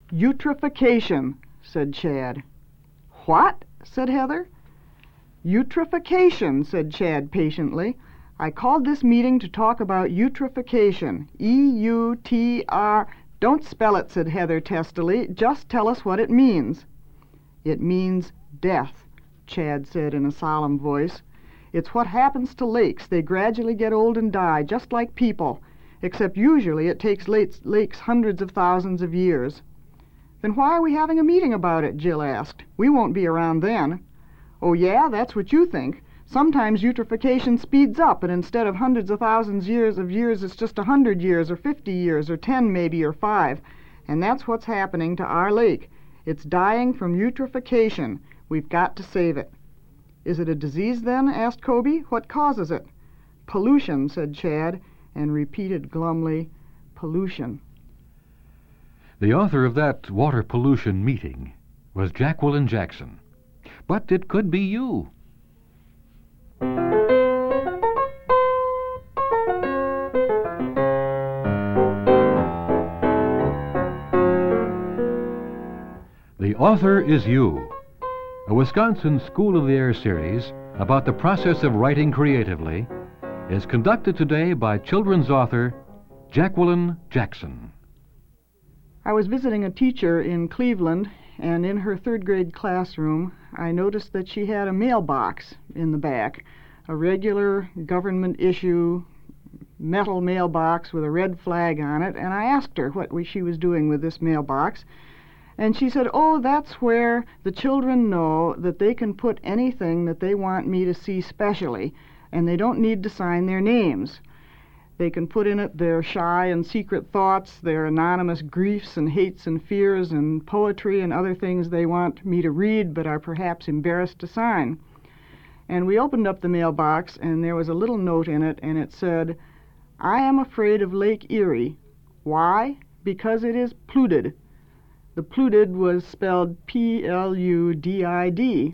Eutrophication, said Chad. What? Said Heather. Eutrophication, said Chad patiently. I called this meeting to talk about eutrophication. E-U-T-R... Don't spell it, said Heather testily. Just tell us what it means. It means death, Chad said in a solemn voice. It's what happens to lakes. They gradually get old and die, just like people, except usually it takes lakes hundreds of thousands of years. Then why are we having a meeting about it? Jill asked. We won't be around then. Oh, yeah? That's what you think. Sometimes eutrophication speeds up, and instead of hundreds of thousands of years, it's just 100 years, or 50 years, or 10 maybe, or 5. And that's what's happening to our lake. It's dying from eutrophication. We've got to save it. Is it a disease, then? Asked Kobe. What causes it? Pollution, said Chad, and repeated glumly, pollution. The author of that water pollution meeting was Jacqueline Jackson. But it could be you. The Author is You, a Wisconsin School of the Air series about the process of writing creatively, is conducted today by children's author Jacqueline Jackson. I was visiting a teacher in Cleveland, and in her third grade classroom, I noticed that she had a mailbox in the back, a regular government issue metal mailbox with a red flag on it, and I asked her what she was doing with this mailbox. And she said, oh, that's where the children know that they can put anything that they want me to see specially, and they don't need to sign their names. They can put in it their shy and secret thoughts, their anonymous griefs and hates and fears and poetry and other things they want me to read but are perhaps embarrassed to sign. And we opened up the mailbox, and there was a little note in it, and it said, I am afraid of Lake Erie. Why? Because it is polluted. The polluted was spelled P-L-U-D-I-D.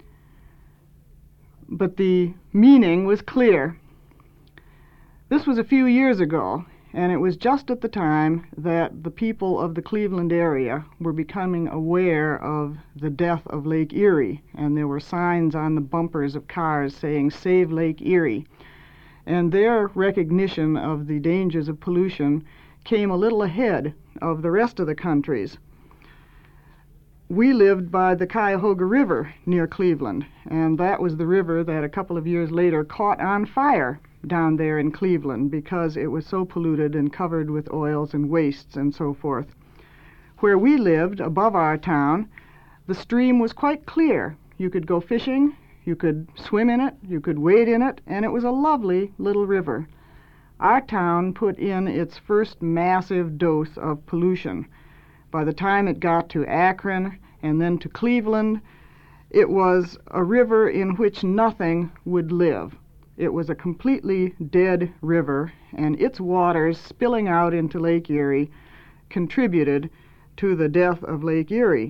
But the meaning was clear. This was a few years ago, and it was just at the time that the people of the Cleveland area were becoming aware of the death of Lake Erie, and there were signs on the bumpers of cars saying, Save Lake Erie. And their recognition of the dangers of pollution came a little ahead of the rest of the country's. We lived by the Cuyahoga River near Cleveland, and that was the river that a couple of years later caught on fire down there in Cleveland because it was so polluted and covered with oils and wastes and so forth. Where we lived, above our town, the stream was quite clear. You could go fishing, you could swim in it, you could wade in it, and it was a lovely little river. Our town put in its first massive dose of pollution. By the time it got to Akron and then to Cleveland, it was a river in which nothing would live. It was a completely dead river, and its waters spilling out into Lake Erie contributed to the death of Lake Erie.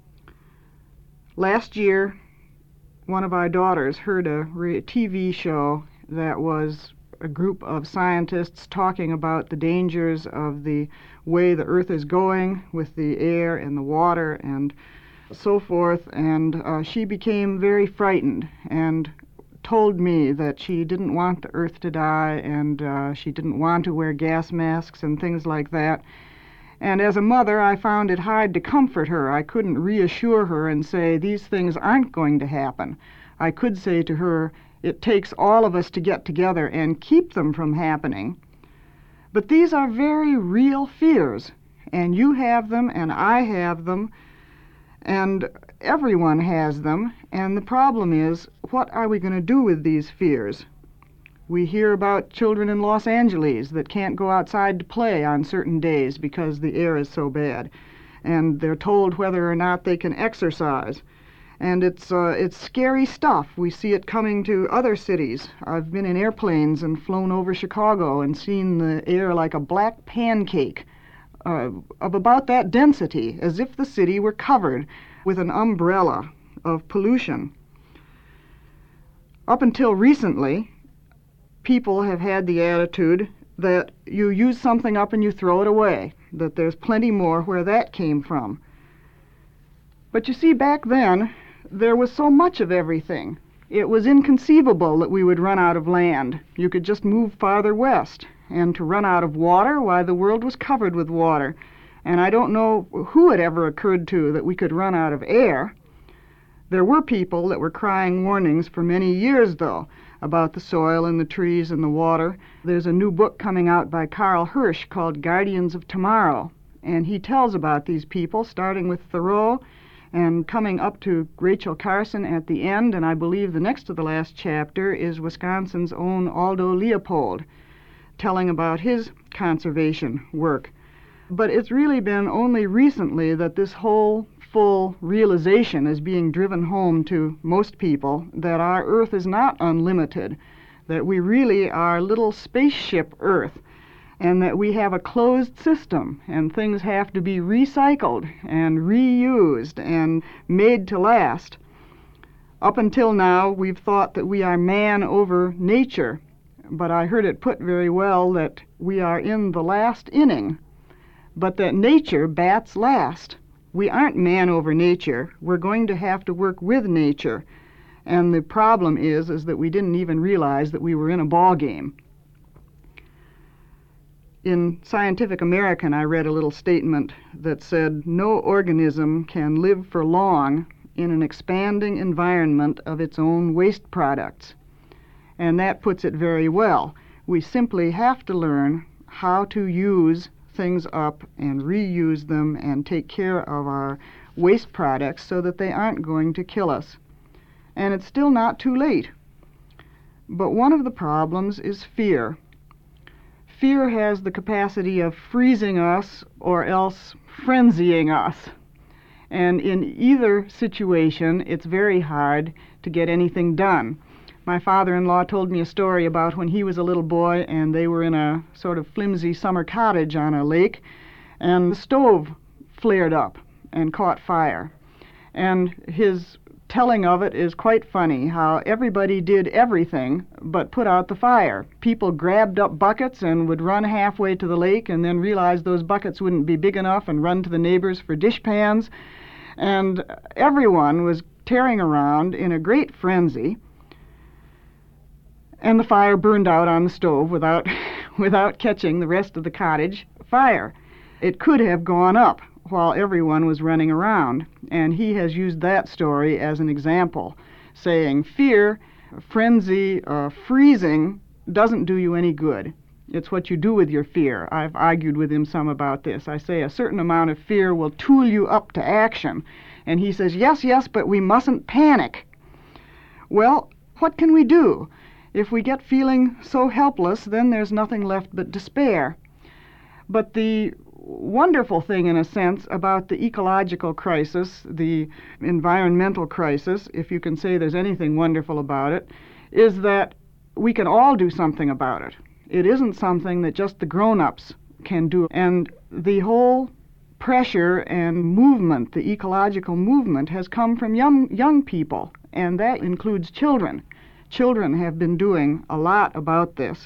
Last year, one of our daughters heard a TV show that was a group of scientists talking about the dangers of the way the earth is going with the air and the water and so forth, and she became very frightened and told me that she didn't want the earth to die, and she didn't want to wear gas masks and things like that. And as a mother, I found it hard to comfort her. I couldn't reassure her and say, these things aren't going to happen. I could say to her, it takes all of us to get together and keep them from happening. But these are very real fears, and you have them, and I have them, and everyone has them, and the problem is, what are we going to do with these fears? We hear about children in Los Angeles that can't go outside to play on certain days because the air is so bad, and they're told whether or not they can exercise. And it's scary stuff. We see it coming to other cities. I've been in airplanes and flown over Chicago and seen the air like a black pancake of about that density, as if the city were covered with an umbrella of pollution. Up until recently, people have had the attitude that you use something up and you throw it away. that there's plenty more where that came from. But you see, back then, there was so much of everything. It was inconceivable that we would run out of land. You could just move farther west. And to run out of water, why, the world was covered with water. And I don't know who it ever occurred to that we could run out of air. There were people that were crying warnings for many years, though, about the soil and the trees and the water. There's a new book coming out by Carl Hirsch called Guardians of Tomorrow, and he tells about these people, starting with Thoreau and coming up to Rachel Carson at the end, and I believe the next to the last chapter is Wisconsin's own Aldo Leopold, telling about his conservation work. But it's really been only recently that this whole full realization is being driven home to most people that our Earth is not unlimited, that we really are little spaceship Earth, and that we have a closed system, and things have to be recycled and reused and made to last. Up until now, we've thought that we are man over nature, but I heard it put very well that we are in the last inning, but that nature bats last. We aren't man over nature. We're going to have to work with nature. And the problem is that we didn't even realize that we were in a ball game. In Scientific American, I read a little statement that said, "No organism can live for long in an expanding environment of its own waste products." And that puts it very well. We simply have to learn how to use things up and reuse them and take care of our waste products so that they aren't going to kill us. And it's still not too late. But one of the problems is fear. Fear has the capacity of freezing us or else frenzying us. And in either situation, it's very hard to get anything done. My father-in-law told me a story about when he was a little boy and they were in a sort of flimsy summer cottage on a lake, and the stove flared up and caught fire. And his telling of it is quite funny, how everybody did everything but put out the fire. People grabbed up buckets and would run halfway to the lake and then realize those buckets wouldn't be big enough and run to the neighbors for dishpans. And everyone was tearing around in a great frenzy. And the fire burned out on the stove without catching the rest of the cottage fire. It could have gone up while everyone was running around, and he has used that story as an example, saying fear, frenzy, freezing doesn't do you any good. It's what you do with your fear. I've argued with him some about this. I say a certain amount of fear will tool you up to action, and he says, yes, but we mustn't panic. Well, what can we do? If we get feeling so helpless, then there's nothing left but despair. But the wonderful thing, in a sense, about the ecological crisis, the environmental crisis, if you can say there's anything wonderful about it, is that we can all do something about it. It isn't something that just the grown-ups can do. And the whole pressure and movement, the ecological movement, has come from young people, and that includes children. Children have been doing a lot about this.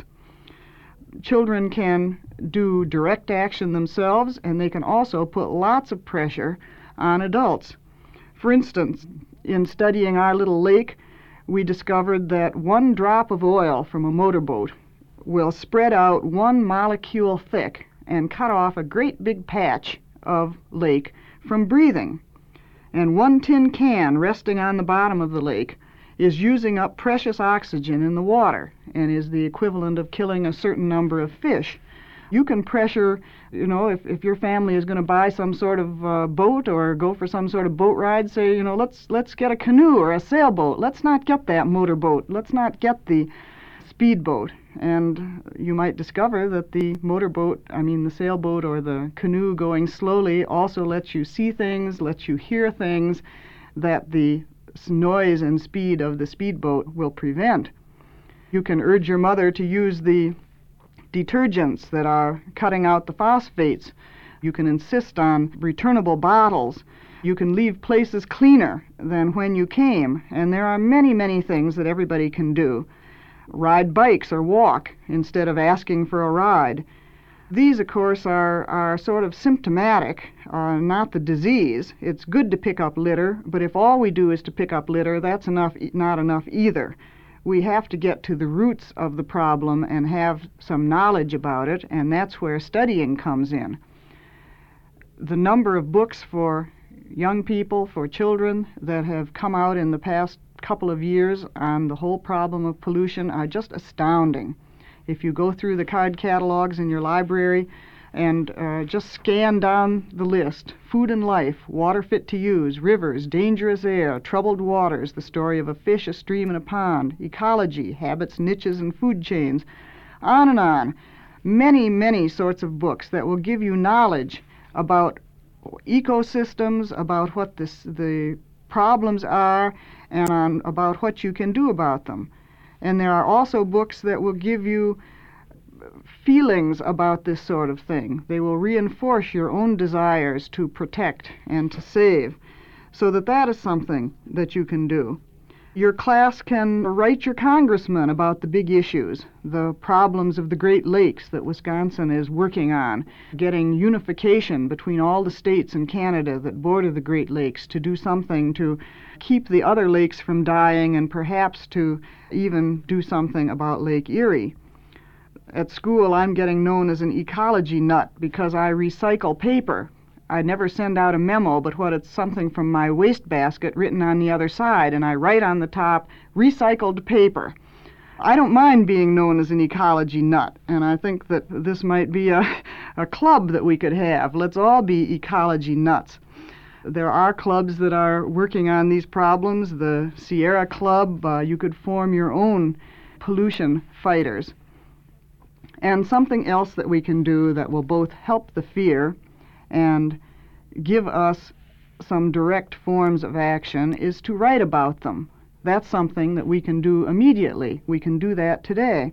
Children can do direct action themselves, and they can also put lots of pressure on adults. For instance, in studying our little lake, we discovered that 1 drop of oil from a motorboat will spread out 1 molecule thick and cut off a great big patch of lake from breathing. And 1 tin can resting on the bottom of the lake is using up precious oxygen in the water and is the equivalent of killing a certain number of fish. You can pressure, if your family is going to buy some sort of boat or go for some sort of boat ride, say, let's get a canoe or a sailboat. Let's not get that motorboat. Let's not get the speedboat. And you might discover that the the sailboat or the canoe going slowly also lets you see things, lets you hear things that the noise and speed of the speedboat will prevent. You can urge your mother to use the detergents that are cutting out the phosphates. You can insist on returnable bottles. You can leave places cleaner than when you came. And there are many, many things that everybody can do. Ride bikes or walk instead of asking for a ride. These, of course, are sort of symptomatic, not the disease. It's good to pick up litter, but if all we do is to pick up litter, that's not enough either. We have to get to the roots of the problem and have some knowledge about it, and that's where studying comes in. The number of books for young people, for children, that have come out in the past couple of years on the whole problem of pollution are just astounding. If you go through the card catalogs in your library and just scan down the list: Food and Life, Water Fit to Use, Rivers, Dangerous Air, Troubled Waters, The Story of a Fish, a Stream, and a Pond, Ecology, Habits, Niches, and Food Chains, on and on. Many, many sorts of books that will give you knowledge about ecosystems, about what the problems are, and about what you can do about them. And there are also books that will give you feelings about this sort of thing. They will reinforce your own desires to protect and to save, so that is something that you can do. Your class can write your congressman about the big issues, the problems of the Great Lakes that Wisconsin is working on, getting unification between all the states in Canada that border the Great Lakes to do something to keep the other lakes from dying, and perhaps to even do something about Lake Erie. At school, I'm getting known as an ecology nut because I recycle paper. I never send out a memo, but it's something from my wastebasket written on the other side, and I write on the top, recycled paper. I don't mind being known as an ecology nut, and I think that this might be a club that we could have. Let's all be ecology nuts. There are clubs that are working on these problems. The Sierra Club, you could form your own pollution fighters. And something else that we can do that will both help the fear and give us some direct forms of action is to write about them. That's something that we can do immediately. We can do that today.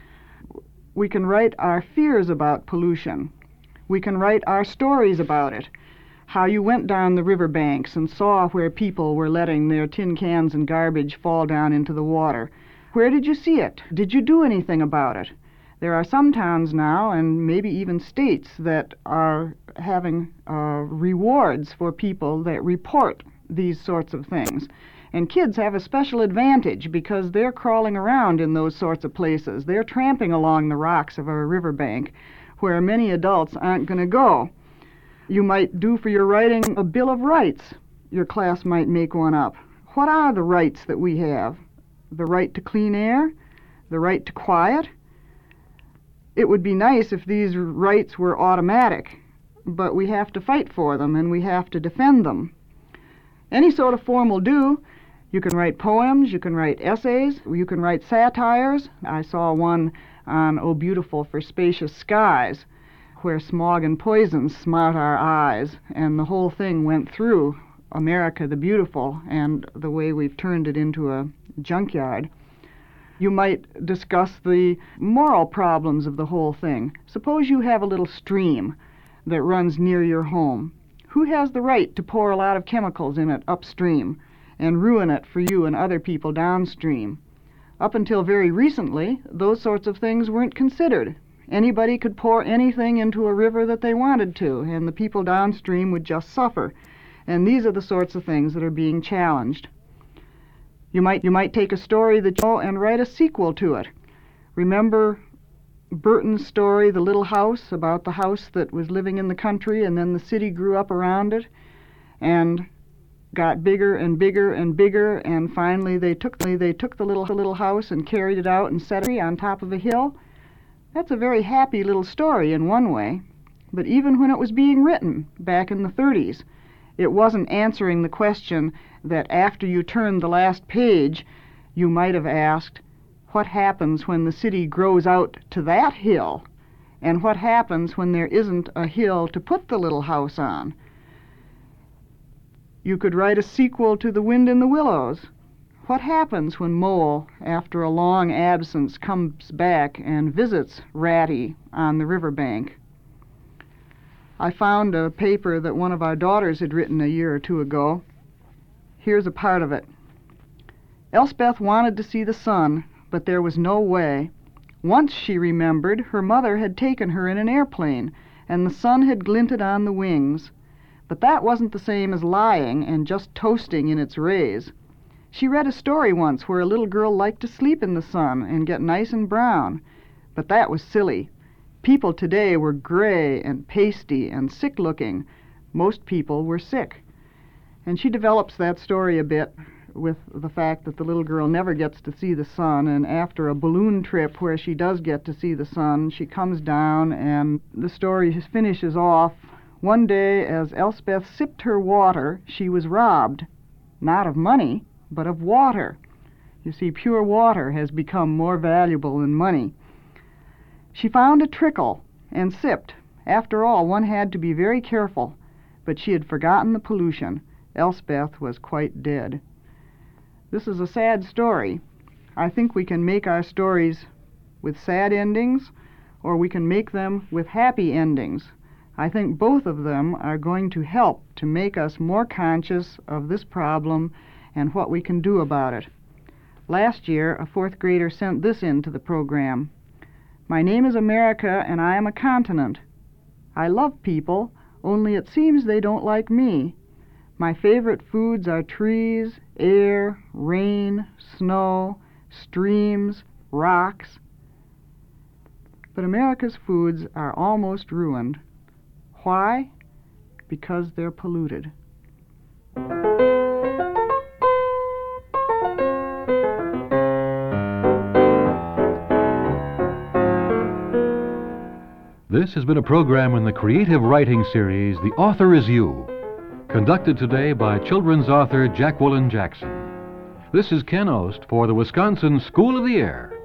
We can write our fears about pollution. We can write our stories about it. How you went down the riverbanks and saw where people were letting their tin cans and garbage fall down into the water. Where did you see it? Did you do anything about it? There are some towns now, and maybe even states, that are having rewards for people that report these sorts of things. And kids have a special advantage because they're crawling around in those sorts of places. They're tramping along the rocks of a riverbank where many adults aren't going to go. You might do for your writing a Bill of Rights. Your class might make one up. What are the rights that we have? The right to clean air? The right to quiet? It would be nice if these rights were automatic, but we have to fight for them and we have to defend them. Any sort of form will do. You can write poems, you can write essays, you can write satires. I saw one on Oh Beautiful for Spacious Skies, where smog and poison smart our eyes, and the whole thing went through America the Beautiful and the way we've turned it into a junkyard. You might discuss the moral problems of the whole thing. Suppose you have a little stream that runs near your home. Who has the right to pour a lot of chemicals in it upstream and ruin it for you and other people downstream? Up until very recently, those sorts of things weren't considered. Anybody could pour anything into a river that they wanted to, and the people downstream would just suffer. And these are the sorts of things that are being challenged. You might take a story that you know and write a sequel to it. Remember Burton's story, The Little House, about the house that was living in the country and then the city grew up around it and got bigger and bigger and bigger, and finally they took the little house and carried it out and set it on top of a hill? That's a very happy little story in one way, but even when it was being written back in the 30s, it wasn't answering the question that after you turned the last page, you might have asked, what happens when the city grows out to that hill? And what happens when there isn't a hill to put the little house on? You could write a sequel to The Wind in the Willows. What happens when Mole, after a long absence, comes back and visits Ratty on the riverbank? I found a paper that one of our daughters had written a year or two ago. Here's a part of it. Elspeth wanted to see the sun, but there was no way. Once, she remembered, her mother had taken her in an airplane, and the sun had glinted on the wings. But that wasn't the same as lying and just toasting in its rays. She read a story once where a little girl liked to sleep in the sun and get nice and brown. But that was silly. People today were gray and pasty and sick-looking. Most people were sick. And she develops that story a bit with the fact that the little girl never gets to see the sun, and after a balloon trip where she does get to see the sun, she comes down, and the story finishes off, "One day, as Elspeth sipped her water, she was robbed, not of money, but of water." You see, pure water has become more valuable than money. She found a trickle and sipped. After all, one had to be very careful, but she had forgotten the pollution. Elspeth was quite dead. This is a sad story. I think we can make our stories with sad endings, or we can make them with happy endings. I think both of them are going to help to make us more conscious of this problem and what we can do about it. Last year, a fourth grader sent this into the program. "My name is America, and I am a continent. I love people, only it seems they don't like me. My favorite foods are trees, air, rain, snow, streams, rocks. But America's foods are almost ruined. Why? Because they're polluted." This has been a program in the Creative Writing Series, The Author is You, conducted today by children's author Jacqueline Jackson. This is Ken Ost for the Wisconsin School of the Air.